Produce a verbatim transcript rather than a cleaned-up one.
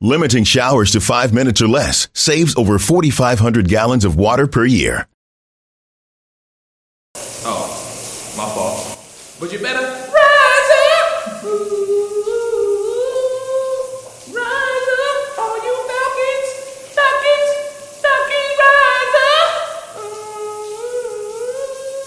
Limiting showers to five minutes or less saves over forty-five hundred gallons of water per year. Oh, my fault. But you better